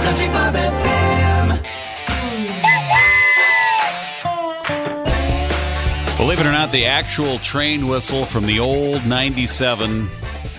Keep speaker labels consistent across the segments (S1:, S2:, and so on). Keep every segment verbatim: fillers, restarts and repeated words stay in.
S1: Country Bob F M.
S2: Believe it or not, the actual train whistle from the old ninety-seven,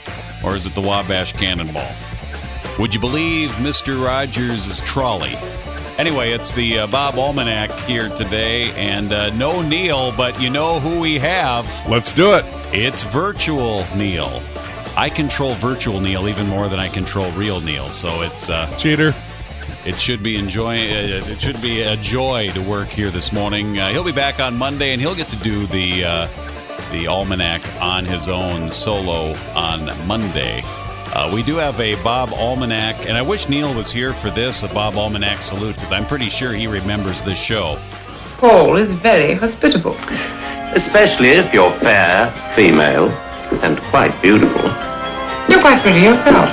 S2: or is it the Wabash Cannonball? Would you believe Mister Rogers' trolley? Anyway, it's the uh, Bob Almanac here today, and uh, no Neil, but you know who we have.
S3: Let's do it.
S2: It's virtual Neil. I control virtual Neil even more than I control real Neil, so it's uh,
S3: cheater.
S2: It should be enjoy. Uh, it should be a joy to work here this morning. Uh, he'll be back on Monday, and he'll get to do the uh, the Almanac on his own solo on Monday. Uh, we do have a Bob Almanac, and I wish Neil was here for this, a Bob Almanac salute, because I'm pretty sure he remembers this show.
S4: Paul is very hospitable.
S5: Especially if you're fair, female, and quite beautiful.
S4: You're quite pretty yourself.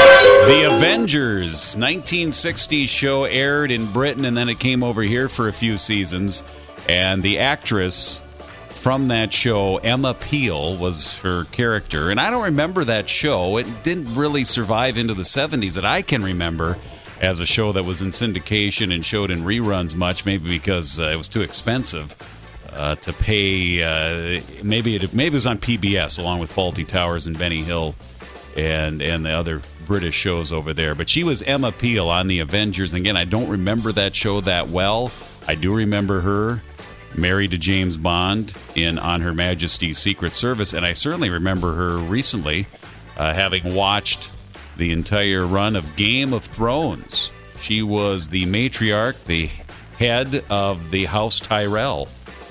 S2: The Avengers, nineteen sixties show aired in Britain, and then it came over here for a few seasons. And the actress from that show, Emma Peel, was her character. And I don't remember that show. It didn't really survive into the seventies that I can remember as a show that was in syndication and showed in reruns much, maybe because uh, it was too expensive uh, to pay. Uh, maybe, it, maybe it was on P B S along with Fawlty Towers and Benny Hill and, and the other British shows over there. But she was Emma Peel on the Avengers. And again, I don't remember that show that well. I do remember her married to James Bond in On Her Majesty's Secret Service, and I certainly remember her recently uh, having watched the entire run of Game of Thrones. She was the matriarch, the head of the House Tyrell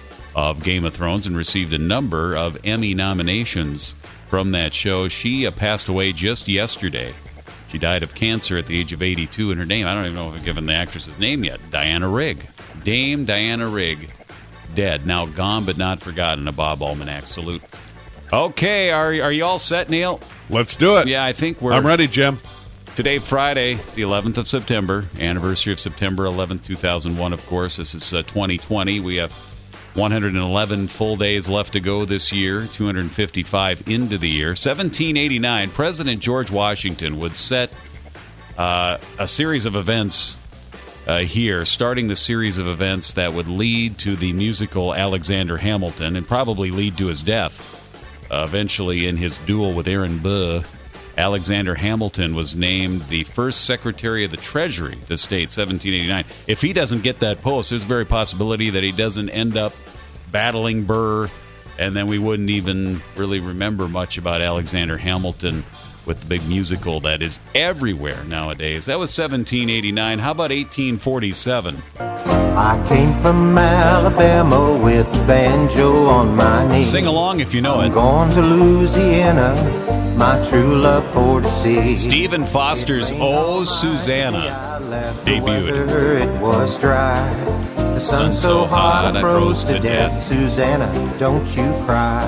S2: of Game of Thrones, and received a number of Emmy nominations from that show. She uh, passed away just yesterday. She died of cancer at the age of eighty-two, and her name, I don't even know if I've given the actress's name yet, Diana Rigg. Dame Diana Rigg. Dead. Now gone but not forgotten. A Bob Almanac salute. Okay, are, are you all set, Neil?
S3: Let's do it.
S2: Yeah, I think we're...
S3: I'm ready, Jim.
S2: Today, Friday, the eleventh of September, anniversary of September eleventh, two thousand one, of course. This is uh, twenty twenty. We have one hundred eleven full days left to go this year, two hundred fifty-five into the year. seventeen eighty-nine, President George Washington would set uh, a series of events Uh, here, starting the series of events that would lead to the musical Alexander Hamilton and probably lead to his death. Uh, eventually, in his duel with Aaron Burr, Alexander Hamilton was named the first Secretary of the Treasury of the state, seventeen eighty-nine. If he doesn't get that post, there's a very possibility that he doesn't end up battling Burr, and then we wouldn't even really remember much about Alexander Hamilton with the big musical that is everywhere nowadays. That was seventeen eighty-nine. How about eighteen forty-seven?
S6: I came from Alabama with a banjo on my knee.
S2: Sing along if you know
S6: I'm
S2: it.
S6: Going to Louisiana, my true love for to see.
S2: Stephen Foster's Oh, Susanna debuted.
S6: It was dry. The sun's so hot I froze to death. Susanna, don't you cry.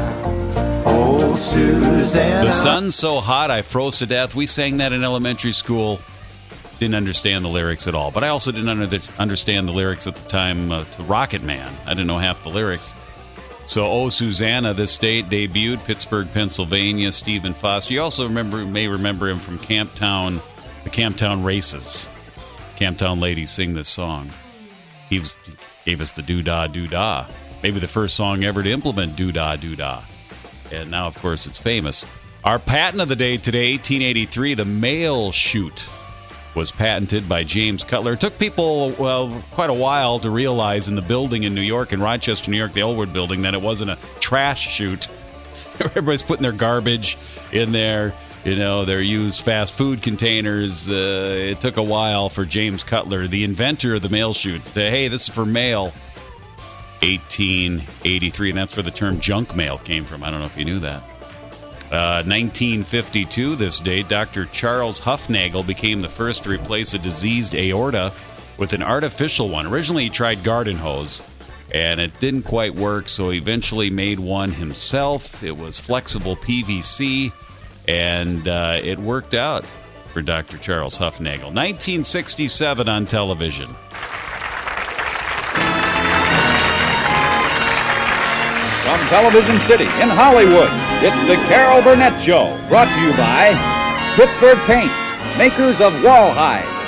S6: Oh, Susanna.
S2: The sun's so hot, I froze to death. We sang that in elementary school. Didn't understand the lyrics at all. But I also didn't under- understand the lyrics at the time uh, to Rocket Man. I didn't know half the lyrics. So, Oh, Susanna, this date debuted, Pittsburgh, Pennsylvania, Stephen Foster. You also remember, may remember him from Camptown, the Camptown Races. Camptown ladies sing this song. He was, gave us the doo-dah, doo-dah. Maybe the first song ever to implement doo-dah, doo-dah. And now, of course, it's famous. Our patent of the day today, eighteen eighty-three, the mail chute was patented by James Cutler. It took people, well, quite a while to realize in the building in New York, in Rochester, New York, the Elwood building, that it wasn't a trash chute. Everybody's putting their garbage in there, you know, their used fast food containers. Uh, it took a while for James Cutler, the inventor of the mail chute, to say, hey, this is for mail. eighteen eighty-three, and that's where the term junk mail came from. I don't know if you knew that. Uh, nineteen fifty-two, this day, Doctor Charles Hufnagel became the first to replace a diseased aorta with an artificial one. Originally, he tried garden hose, and it didn't quite work, so he eventually made one himself. It was flexible P V C, and uh, it worked out for Doctor Charles Hufnagel. nineteen sixty-seven on television.
S7: From Television City in Hollywood, it's the Carol Burnett Show, brought to you by Pittsburgh Paint, makers of Rawhide,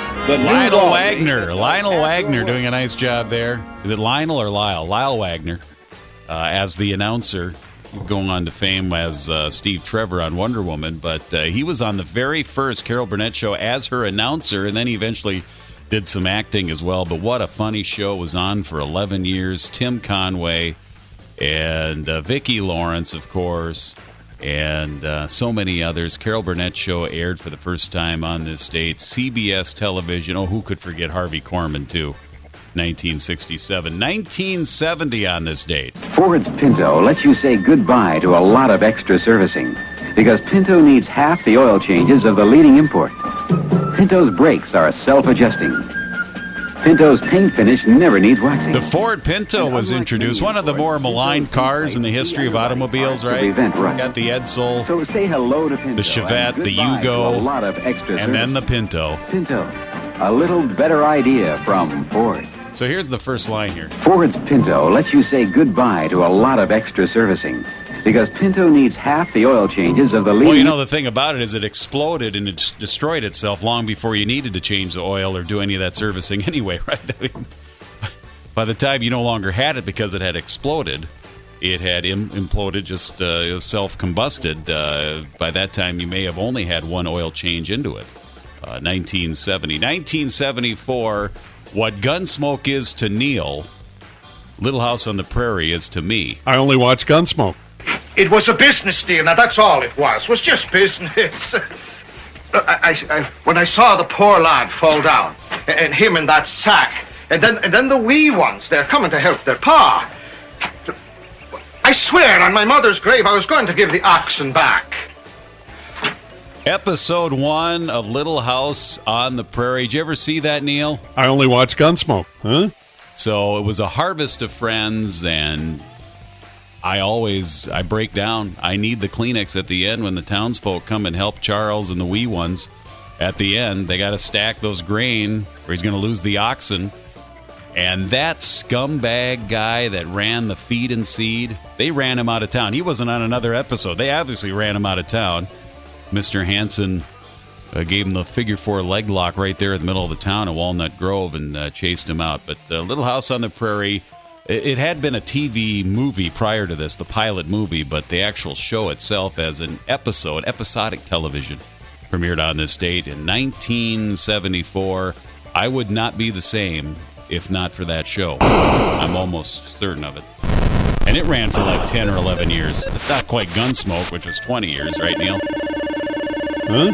S7: The new
S2: Lionel
S7: law
S2: Wagner.
S7: means
S2: Lionel
S7: that
S2: Wagner
S7: after
S2: doing a nice job there. Is it Lionel or Lyle? Lyle Wagner uh, as the announcer, going on to fame as uh, Steve Trevor on Wonder Woman. But uh, he was on the very first Carol Burnett show as her announcer, and then he eventually did some acting as well. But what a funny show. It was on for eleven years. Tim Conway and uh, Vicki Lawrence, of course, and uh, so many others. Carol Burnett show aired for the first time on this date. C B S television. Oh, who could forget Harvey Korman, too? nineteen sixty-seven. nineteen seventy on this date.
S3: Ford's Pinto lets you say goodbye to a lot of extra servicing because Pinto needs half the oil changes of the leading import. Pinto's brakes are self-adjusting. Pinto's paint finish never needs waxing.
S2: The Ford Pinto was introduced, one of the more maligned cars in the history of automobiles, right? Got the Edsel,
S3: So say hello to Pinto.
S2: the Chevette,
S3: and
S2: the
S3: goodbye to
S2: Yugo,
S3: a lot of extra
S2: and then the
S3: servicing.
S2: Pinto.
S3: Pinto, a little better idea from Ford.
S2: So here's the first line here.
S3: Ford's Pinto lets you say goodbye to a lot of extra servicing because Pinto needs half the oil changes of the leading...
S2: Well, you know, the thing about it is it exploded and it destroyed itself long before you needed to change the oil or do any of that servicing anyway, right? I mean, by the time you no longer had it because it had exploded, it had im- imploded, just uh, self-combusted. Uh, by that time, you may have only had one oil change into it. Uh, nineteen seventy. nineteen seventy-four, what Gunsmoke is to Neil, Little House on the Prairie is to me.
S8: I only watch Gunsmoke.
S9: It was a business deal. Now, that's all it was. It was just business. I, I, I, when I saw the poor lad fall down, and him in that sack, and then, and then the wee ones, they're coming to help their pa. I swear on my mother's grave I was going to give the oxen back.
S2: Episode one of Little House on the Prairie. Did you ever see that, Neil?
S8: I only watch Gunsmoke. Huh?
S2: So it was a harvest of friends, and I always, I break down. I need the Kleenex at the end when the townsfolk come and help Charles and the wee ones. At the end, they got to stack those grain, or he's going to lose the oxen. And that scumbag guy that ran the feed and seed, they ran him out of town. He wasn't on another episode. They obviously ran him out of town. Mister Hansen uh, gave him the figure four leg lock right there in the middle of the town in Walnut Grove and uh, chased him out. But uh, Little House on the Prairie, it, it had been a T V movie prior to this, the pilot movie, but the actual show itself as an episode, episodic television, premiered on this date in nineteen seventy-four. I would not be the same if not for that show. I'm almost certain of it. And it ran for like ten or eleven years. It's not quite Gunsmoke, which was twenty years, right, Neil?
S8: Huh?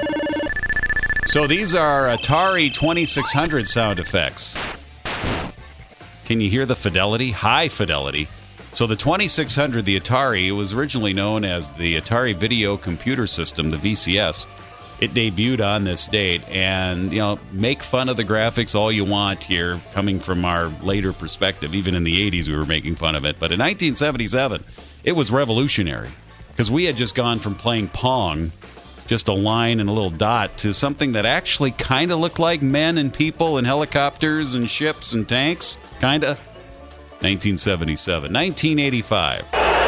S2: So these are Atari twenty-six hundred sound effects. Can you hear the fidelity? High fidelity. So the twenty-six hundred, the Atari, it was originally known as the Atari Video Computer System, the V C S. It debuted on this date, and, you know, make fun of the graphics all you want here, coming from our later perspective. Even in the eighties, we were making fun of it. But in nineteen seventy-seven, it was revolutionary, because we had just gone from playing Pong, just a line and a little dot, to something that actually kind of looked like men and people and helicopters and ships and tanks, kind of. nineteen seventy-seven. nineteen eighty-five.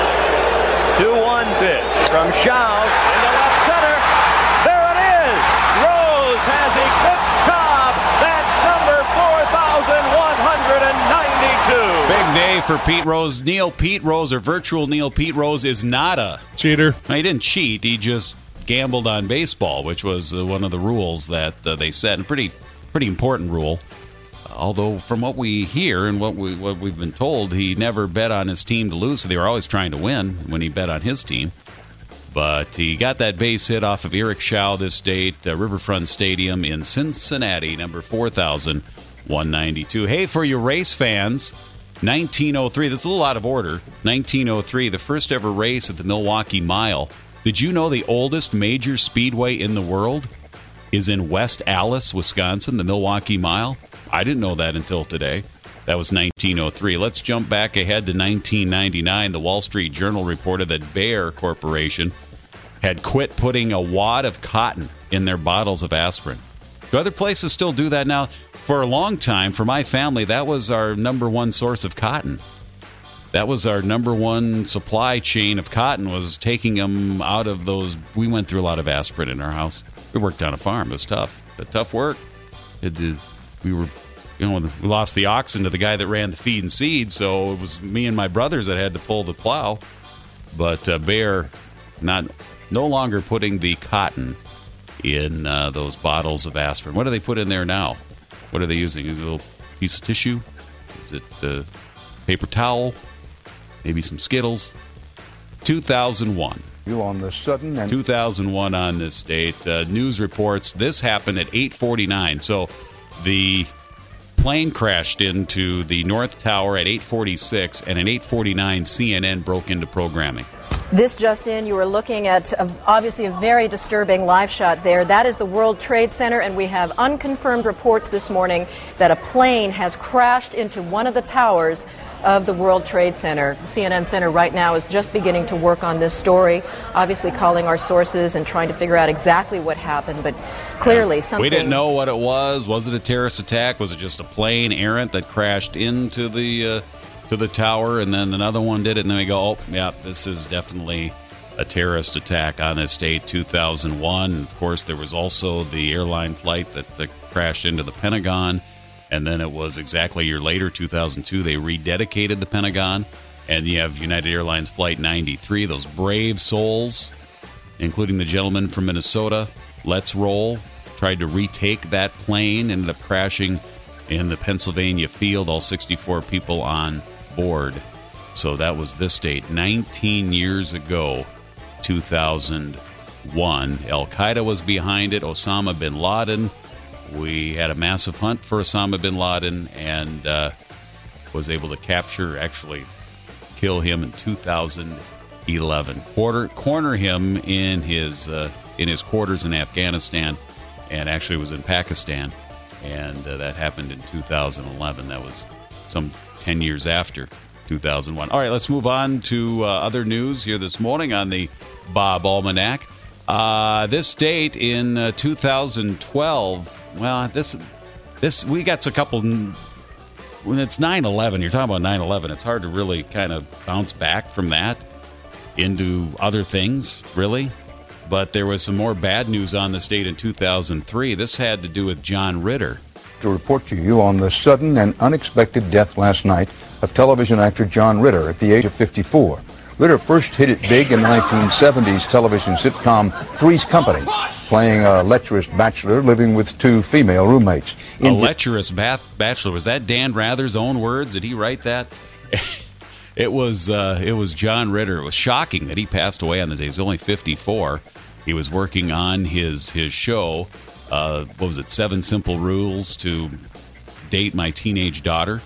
S10: two one pitch from Shaw into left center. There it is. Rose has eclipsed Cobb. That's number four thousand one hundred ninety-two.
S2: Big day for Pete Rose. Neil Pete Rose, or virtual Neil Pete Rose, is not a
S8: cheater.
S2: No, he didn't cheat. He just gambled on baseball, which was uh, one of the rules that uh, they set. A pretty, pretty important rule. Although, from what we hear and what, we, what we've been told, he never bet on his team to lose, so they were always trying to win when he bet on his team. But he got that base hit off of Eric Shaw this date, uh, Riverfront Stadium in Cincinnati, number four thousand one ninety-two. Hey, for you race fans, nineteen oh three, this is a little out of order. nineteen oh three, the first ever race at the Milwaukee Mile. Did you know the oldest major speedway in the world is in West Allis, Wisconsin, the Milwaukee Mile? I didn't know that until today. That was nineteen oh three. Let's jump back ahead to nineteen ninety-nine. The Wall Street Journal reported that Bayer Corporation had quit putting a wad of cotton in their bottles of aspirin. Do other places still do that now? For a long time, for my family, that was our number one source of cotton. That was our number one supply chain of cotton, was taking them out of those. We went through a lot of aspirin in our house. We worked on a farm. It was tough. But tough work. It did, we were, you know, we lost the oxen to the guy that ran the feed and seed, so it was me and my brothers that had to pull the plow. But uh, Bayer, not no longer putting the cotton in uh, those bottles of aspirin. What do they put in there now? What are they using? A little piece of tissue? Is it uh, paper towel? Maybe some Skittles? two thousand one.
S11: You on the sudden and
S2: two thousand one on this date. Uh, news reports this happened at eight forty-nine. So the plane crashed into the North Tower at eight forty-six, and at eight forty-nine, C N N broke into programming.
S12: This just in, you were looking at a, obviously a very disturbing live shot there. That is the World Trade Center, and we have unconfirmed reports this morning that a plane has crashed into one of the towers of the World Trade Center. The C N N Center right now is just beginning to work on this story, obviously calling our sources and trying to figure out exactly what happened, but clearly yeah. something...
S2: We didn't know what it was. Was it a terrorist attack? Was it just a plane errant that crashed into the... Uh, to the tower, and then another one did it, and then we go, oh, yeah, this is definitely a terrorist attack on this date, two thousand one. Of course, there was also the airline flight that, that crashed into the Pentagon, and then it was exactly a year later, two thousand two, they rededicated the Pentagon, and you have United Airlines Flight ninety-three, those brave souls, including the gentleman from Minnesota, Let's Roll, tried to retake that plane, ended up crashing in the Pennsylvania field, all sixty-four people on board. So that was this date, nineteen years ago, two thousand one. Al-Qaeda was behind it, Osama bin Laden. We had a massive hunt for Osama bin Laden and uh, was able to capture, actually kill him in two thousand eleven. Quarter, corner him in his, uh, in his quarters in Afghanistan, and actually was in Pakistan. And uh, that happened in two thousand eleven. That was some ten years after two thousand one. All right, let's move on to uh, other news here this morning on the Bob Almanac. Uh, this date in uh, two thousand twelve, well, this, this we got a couple, when it's nine eleven, you're talking about nine eleven, it's hard to really kind of bounce back from that into other things, really. But there was some more bad news on this date in two thousand three. This had to do with John Ritter.
S11: To report to you on the sudden and unexpected death last night of television actor John Ritter at the age of fifty-four. Ritter first hit it big in the nineteen seventies television sitcom Three's Company, playing a lecherous bachelor living with two female roommates.
S2: In a lecherous bath bachelor. Was that Dan Rather's own words? Did he write that? It was uh, it was John Ritter. It was shocking that he passed away on this day. He was only fifty-four. He was working on his his show. Uh, what was it? Seven Simple Rules to Date My Teenage Daughter.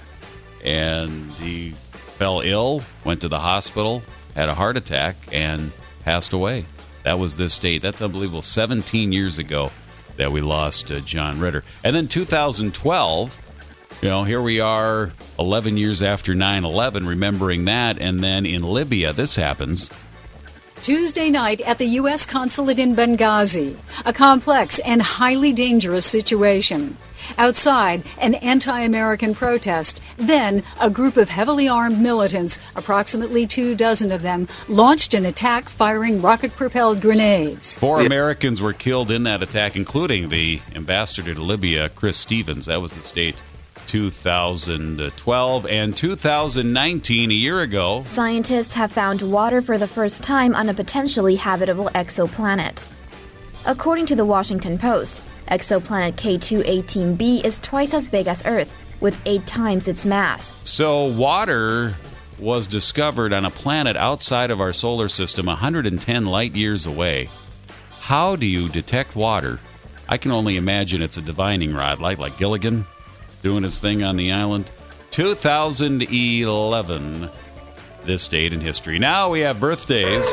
S2: And he fell ill, went to the hospital, had a heart attack, and passed away. That was this date. That's unbelievable. seventeen years ago that we lost uh, John Ritter. And then two thousand twelve, you know, here we are eleven years after nine eleven, remembering that. And then in Libya, this happens.
S13: Tuesday night at the U S consulate in Benghazi, a complex and highly dangerous situation. Outside, an anti-American protest. Then, a group of heavily armed militants, approximately two dozen of them, launched an attack firing rocket-propelled grenades.
S2: Four Americans were killed in that attack, including the ambassador to Libya, Chris Stevens. That was the state two thousand twelve. And two thousand nineteen, a year ago,
S14: scientists have found water for the first time on a potentially habitable exoplanet. According to the Washington Post, exoplanet K two eighteen b is twice as big as Earth, with eight times its mass.
S2: So water was discovered on a planet outside of our solar system, one hundred ten light years away. How do you detect water? I can only imagine it's a divining rod, like, like Gilligan doing his thing on the island. two thousand eleven, this date in history. Now we have birthdays.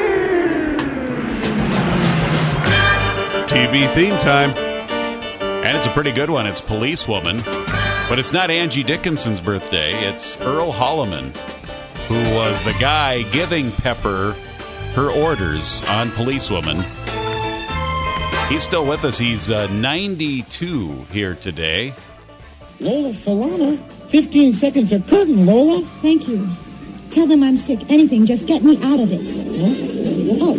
S8: T V theme time.
S2: And it's a pretty good one. It's Policewoman. But it's not Angie Dickinson's birthday. It's Earl Holliman, who was the guy giving Pepper her orders on Policewoman. He's still with us. He's uh, ninety-two here today.
S15: Lola Solana, fifteen seconds of curtain, Lola.
S16: Thank you. Tell them I'm sick. Anything, just get me out of it.
S15: Huh?
S16: Oh,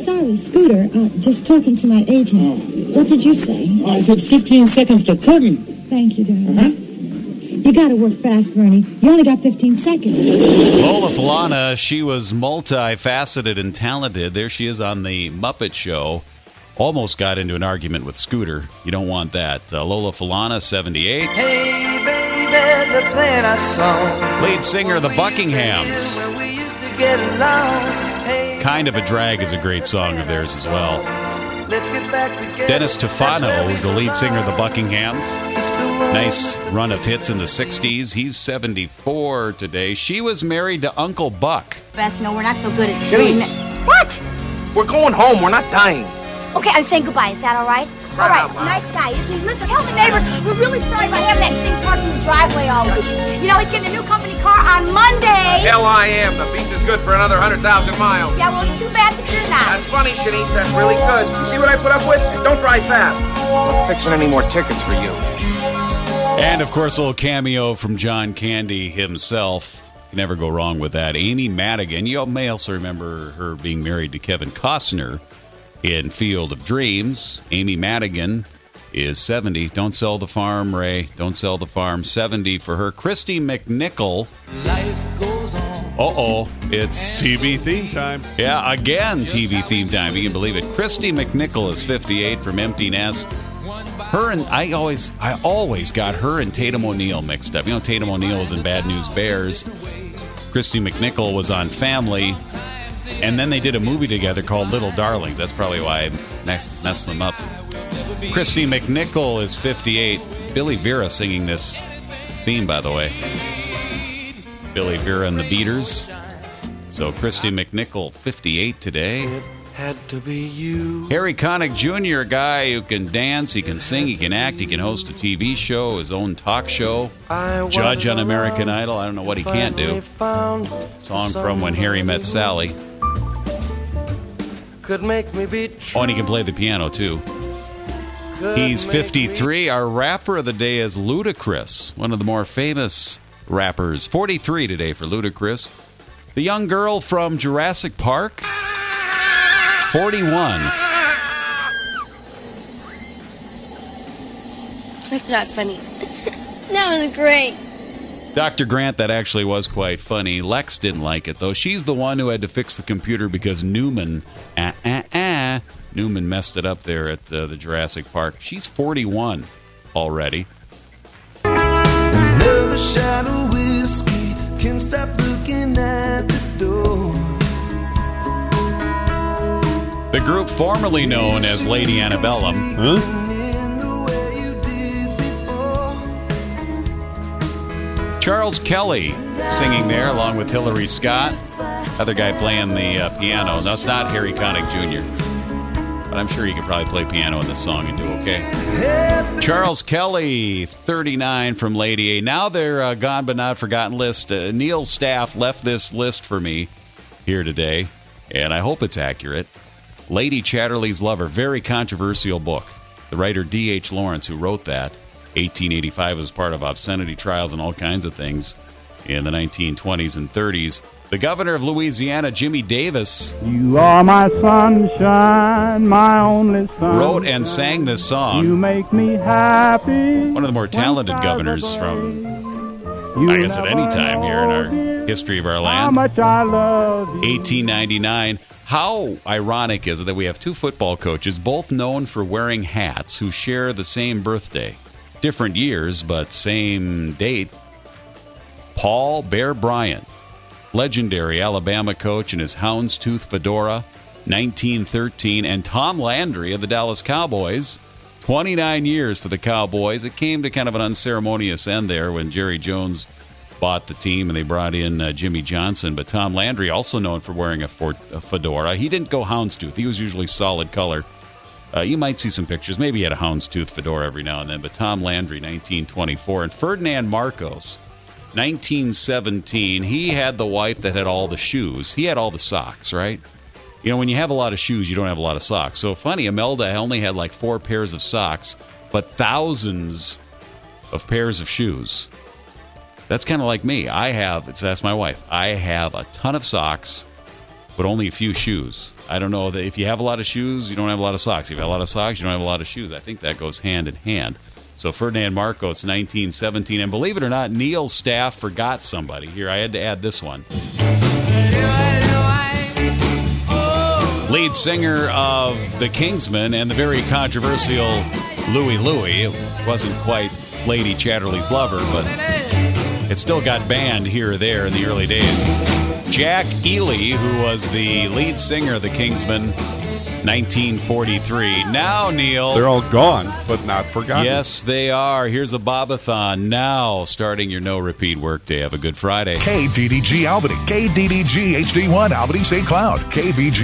S15: sorry, Scooter. Uh, just talking to my agent. What did you say? I said fifteen seconds to curtain. Thank you, darling.
S6: Uh-huh.
S15: You gotta work fast, Bernie. You only got fifteen seconds.
S2: Lola Falana, she was multifaceted and talented. There she is on the Muppet Show. Almost got into an argument with Scooter. You don't want that. Uh, Lola Falana, seventy-eight.
S1: Hey, baby, they're playing our song.
S2: Lead singer of the Buckinghams.
S1: Where we used to get along. Hey,
S2: Kind of a Drag is a great song of theirs as well.
S1: let's get back together.
S2: Dennis Tufano is the lead singer of the Buckinghams. Nice run of hits in the sixties. He's seventy-four today. She was married to Uncle Buck.
S16: Best, no, we're not so good at
S9: Denise.
S16: doing What?
S9: We're going home. We're not dying.
S16: Okay, I'm saying goodbye. Is that all right? All right, nice guy, isn't he? Listen, tell the neighbors we're really sorry about having that thing parked in the driveway all week. You know, he's getting a new company car on Monday.
S17: Hell I am. The beach is good for another one hundred thousand miles.
S16: Yeah, well, it's too bad that you're not.
S17: That's funny, Shanice. That's really good. You see what I put up with? Don't drive fast. I'm not fixing any more tickets for you.
S2: And, of course, a little cameo from John Candy himself. You never go wrong with that. Amy Madigan. You may also remember her being married to Kevin Costner in Field of Dreams. Amy Madigan is seventy. Don't sell the farm, Ray. Don't sell the farm. seventy for her. Christy McNichol.
S1: Life goes on.
S2: Uh-oh. It's
S8: T V theme time.
S2: Yeah, again, T V theme time. You can believe it. Christy McNichol is fifty-eight from Empty Nest. Her and I always, I always got her and Tatum O'Neal mixed up. You know, Tatum O'Neal was in Bad News Bears. Christy McNichol was on Family, and then they did a movie together called Little Darlings. That's probably why I messed, messed them up. Christy McNichol is fifty-eight. Billy Vera singing this theme, by the way. Billy Vera and the Beaters. So Christy McNichol, fifty-eight today.
S1: Had to be you.
S2: Harry Connick Junior, a guy who can dance, he can sing, he can act, he can host a T V show, his own talk show, judge on American Idol. I don't know what he can't do. Song from When Harry Met Sally.
S1: Could make me be
S2: Oh, and he can play the piano, too. He's fifty-three. Our rapper of the day is Ludacris, one of the more famous rappers. forty-three today for Ludacris. The young girl from Jurassic Park, forty-one.
S18: That's not funny. That was great.
S2: Doctor Grant, that actually was quite funny. Lex didn't like it, though. She's the one who had to fix the computer because Newman, ah, ah, ah, Newman messed it up there at uh, the Jurassic Park. She's forty-one already.
S1: Another shot of whiskey. Can't stop looking at the door.
S2: The group formerly known as Lady Antebellum. Huh? Charles Kelly singing there along with Hillary Scott. Other guy playing the uh, piano. That's not Harry Connick Junior But I'm sure he could probably play piano in this song and do okay. Charles Kelly, thirty-nine from Lady A. Now they're uh, gone but not forgotten list. Uh, Neil Staff left this list for me here today, and I hope it's accurate. Lady Chatterley's Lover, very controversial book. The writer D H Lawrence, who wrote that, eighteen eighty-five, was part of obscenity trials and all kinds of things in the nineteen twenties and thirties. The governor of Louisiana, Jimmy Davis,
S19: You are my sunshine, my only sun.
S2: wrote and sang this song.
S19: You make me happy.
S2: One of the more talented governors from, I guess, at any time here in our history of our land.
S19: How much I love you.
S2: eighteen ninety-nine. How ironic is it that we have two football coaches, both known for wearing hats, who share the same birthday? Different years, but same date. Paul Bear Bryant, legendary Alabama coach in his houndstooth fedora, nineteen thirteen, and Tom Landry of the Dallas Cowboys, twenty-nine years for the Cowboys. It came to kind of an unceremonious end there when Jerry Jones bought the team and they brought in uh, Jimmy Johnson. But Tom Landry, also known for wearing a, for- a fedora, he didn't go houndstooth. He was usually solid color. Uh, you might see some pictures. Maybe he had a houndstooth fedora every now and then. But Tom Landry, nineteen twenty-four. And Ferdinand Marcos, nineteen seventeen. He had the wife that had all the shoes. He had all the socks, right? You know, when you have a lot of shoes, you don't have a lot of socks. So funny, Imelda only had like four pairs of socks, but thousands of pairs of shoes. That's kind of like me. I have, so that's my wife, I have a ton of socks but only a few shoes. I don't know that if you have a lot of shoes, you don't have a lot of socks. If you have a lot of socks, you don't have a lot of shoes. I think that goes hand in hand. So Ferdinand Marcos, nineteen seventeen. And believe it or not, Neil's staff forgot somebody. Here, I had to add this one. Lead singer of the Kingsmen and the very controversial Louie Louie. It wasn't quite Lady Chatterley's lover, but it still got banned here or there in the early days. Jack Ely, who was the lead singer of the Kingsmen, nineteen forty-three. Now, Neil.
S8: They're all gone, but not forgotten.
S2: Yes, they are. Here's a Bobathon now, starting your no-repeat workday. Have a good Friday.
S20: K D D G Albany, K D D G H D one Albany Saint Cloud, K B G.